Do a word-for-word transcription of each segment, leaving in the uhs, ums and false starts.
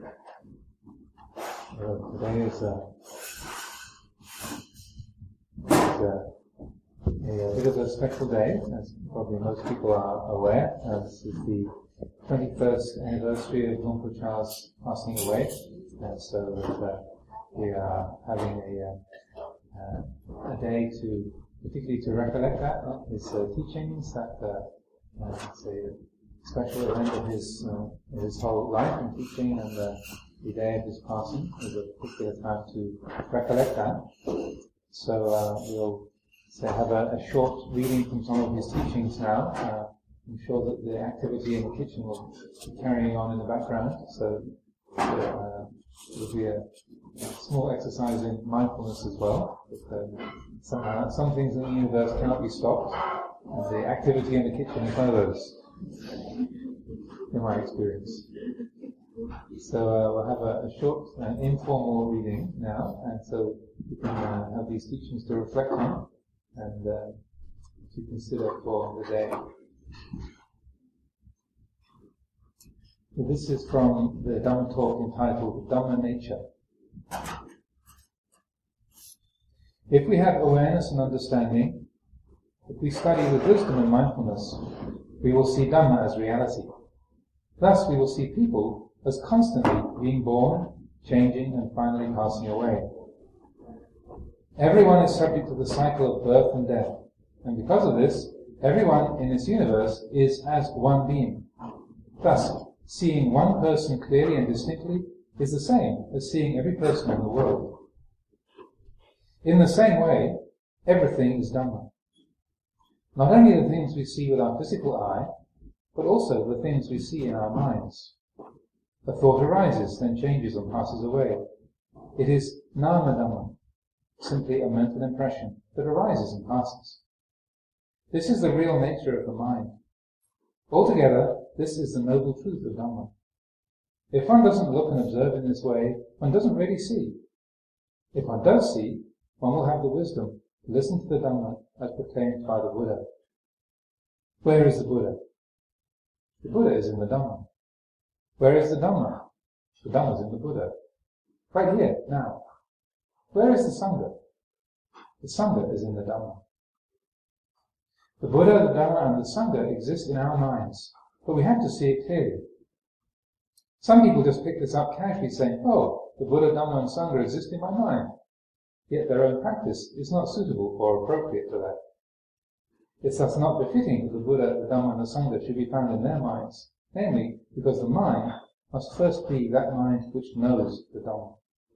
Well, today is, uh, is uh, a, a bit of a special day, as probably most people are aware. Uh, this is the twenty-first anniversary of Luang Por Chah's passing away, and so uh, we are having a, uh, a day to, particularly to recollect that, uh, his uh, teachings, that uh, uh, it's a special event of his, uh, his whole life and teaching, and uh, the day of his passing is a particular time to recollect that. So uh, we'll say have a, a short reading from some of his teachings now. Uh, I'm sure that the activity in the kitchen will be carrying on in the background, so uh, it'll be a, a small exercise in mindfulness as well. But, uh, some, uh, some things in the universe cannot be stopped, and the activity in the kitchen is one of those, in my experience. So uh, we'll have a, a short uh, informal reading now, and so you can uh, have these teachings to reflect on and uh, to consider for the day. So this is from the Dhamma talk entitled Dhamma Nature. If we have awareness and understanding, if we study with wisdom and mindfulness, we will see Dhamma as reality. Thus we will see people as constantly being born, changing, and finally passing away. Everyone is subject to the cycle of birth and death, and because of this, everyone in this universe is as one being. Thus, seeing one person clearly and distinctly is the same as seeing every person in the world. In the same way, everything is Dhamma. Not only the things we see with our physical eye, but also the things we see in our minds. A thought arises, then changes and passes away. It is nama dhamma, simply a mental impression that arises and passes. This is the real nature of the mind. Altogether, this is the noble truth of Dhamma. If one doesn't look and observe in this way, one doesn't really see. If one does see, one will have the wisdom to listen to the Dhamma as proclaimed by the Buddha. Where is the Buddha? The Buddha is in the Dhamma. Where is the Dhamma? The Dhamma is in the Buddha. Right here, now. Where is the Sangha? The Sangha is in the Dhamma. The Buddha, the Dhamma, and the Sangha exist in our minds, but we have to see it clearly. Some people just pick this up casually, saying, oh, the Buddha, Dhamma, and Sangha exist in my mind. Yet their own practice is not suitable or appropriate to that. It's thus not befitting that the Buddha, the Dhamma, and the Sangha should be found in their minds, namely, because the mind must first be that mind which knows the Dhamma.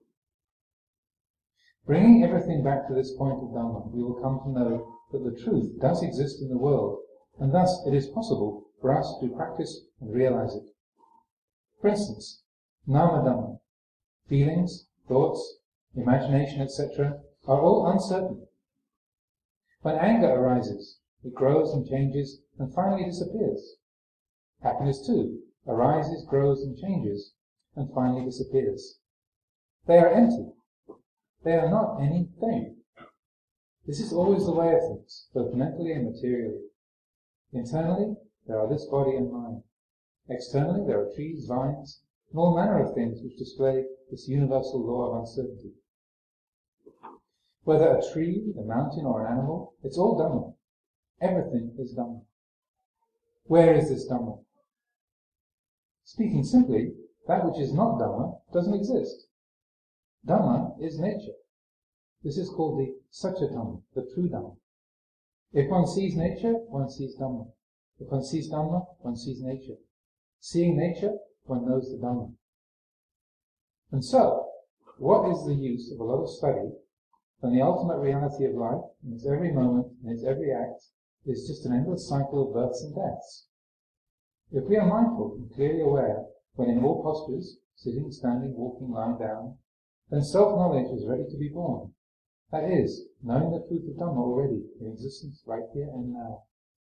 Bringing everything back to this point of Dhamma, we will come to know that the truth does exist in the world, and thus it is possible for us to practice and realize it. For instance, nama Dhamma, feelings, thoughts, imagination, et cetera, are all uncertain. When anger arises, it grows and changes and finally disappears. Happiness too arises, grows and changes, and finally disappears. They are empty. They are not anything. This is always the way of things, both mentally and materially. Internally, there are this body and mind. Externally, there are trees, vines, and all manner of things which display this universal law of uncertainty. Whether a tree, a mountain, or an animal, it's all Dhamma. Everything is Dhamma. Where is this Dhamma? Speaking simply, that which is not Dhamma doesn't exist. Dhamma is nature. This is called the Satya Dhamma, the true Dhamma. If one sees nature, one sees Dhamma. If one sees Dhamma, one sees nature. Seeing nature, one knows the Dhamma. And so, what is the use of a lot of study when the ultimate reality of life, in its every moment, in its every act, is just an endless cycle of births and deaths? If we are mindful and clearly aware when in all postures, sitting, standing, walking, lying down, then self-knowledge is ready to be born. That is, knowing the truth of Dhamma already in existence right here and now.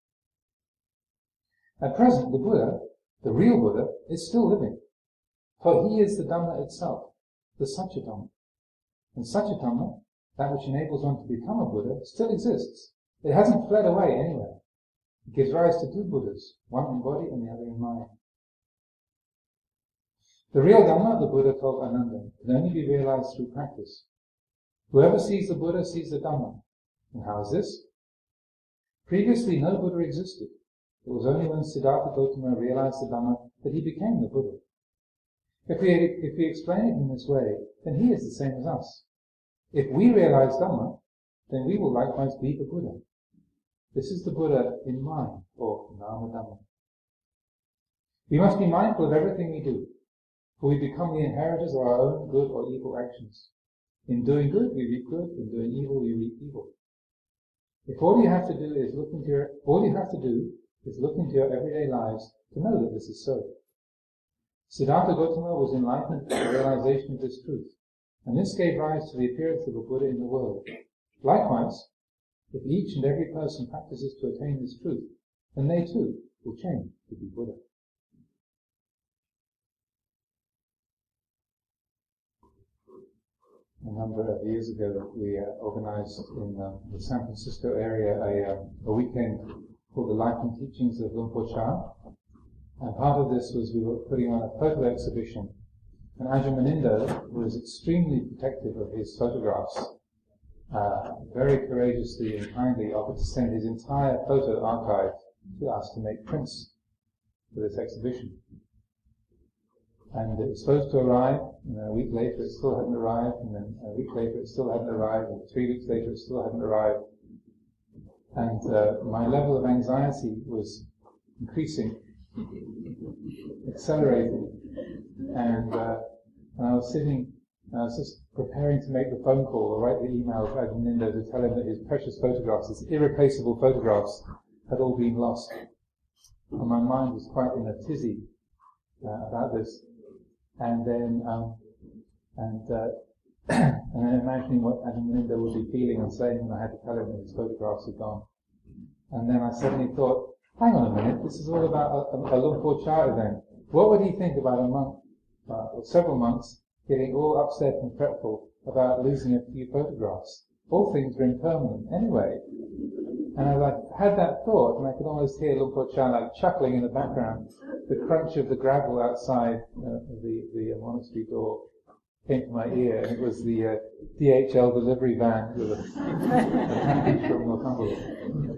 At present, the Buddha, the real Buddha, is still living, for he is the Dhamma itself, the Satya Dhamma. And Satya Dhamma, that which enables one to become a Buddha, still exists. It hasn't fled away anywhere. It gives rise to two Buddhas, one in body and the other in mind. The real Dhamma, the Buddha told Ananda, can only be realized through practice. Whoever sees the Buddha sees the Dhamma. And how is this? Previously, no Buddha existed. It was only when Siddhartha Gautama realized the Dhamma that he became the Buddha. If we, if we explain it in this way, then he is the same as us. If we realize Dhamma, then we will likewise be the Buddha. This is the Buddha in mind, or Nama Dhamma. We must be mindful of everything we do, for we become the inheritors of our own good or evil actions. In doing good, we reap good. In doing evil, we reap evil. If all you have to do is look into your, all you have to do is look into your everyday lives to know that this is so. Siddhartha Gautama was enlightened by the realization of this truth, and this gave rise to the appearance of a Buddha in the world. Likewise, if each and every person practices to attain this truth, then they too will change to be Buddha. A number of years ago, we uh, organized in uh, the San Francisco area a, uh, a weekend called the Life and Teachings of Luang Por Chah. And part of this was we were putting on a photo exhibition. And Ajahn Munindo was extremely protective of his photographs, uh, very courageously and kindly offered to send his entire photo archive to us to make prints for this exhibition. And it was supposed to arrive, and then a week later it still hadn't arrived, and then a week later it still hadn't arrived, and three weeks later it still hadn't arrived. And uh, my level of anxiety was increasing, accelerating, and, uh, and I was sitting, and I was just preparing to make the phone call or write the email to Ajahn Munindo to tell him that his precious photographs, his irreplaceable photographs, had all been lost. And my mind was quite in a tizzy uh, about this. And then, um, and, uh, and then imagining what Ajahn Munindo would be feeling and saying when I had to tell him that his photographs had gone. And then I suddenly thought, hang on a minute, this is all about a, a, a Luang Por Chah event. What would he think about a monk, uh, or several monks, getting all upset and fretful about losing a few photographs? All things are impermanent anyway. And as I had that thought, and I could almost hear Luang Por Chah like chuckling in the background, the crunch of the gravel outside uh, the, the uh, monastery door came to my ear, and it was the uh, D H L delivery van with a, a package from Northumberland.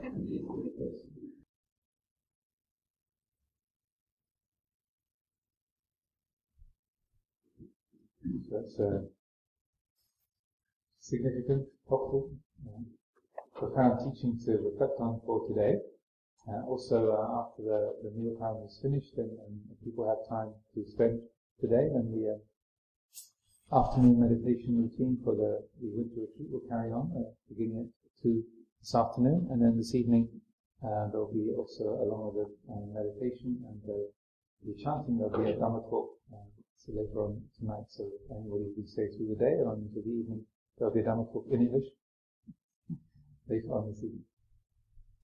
So that's uh, significant, helpful, uh, profound teaching to reflect on for today. Uh, also, uh, after the, the meal time is finished and, and people have time to spend today, then the uh, afternoon meditation routine for the, the winter retreat will carry on, uh, beginning at two this afternoon, and then this evening uh, there will be also, along with the uh, meditation and the, the chanting, there will be a Dhamma talk uh, so later on tonight, so if anybody who stays through the day or on into the evening, there will be a Dhamma talk in English later on this evening.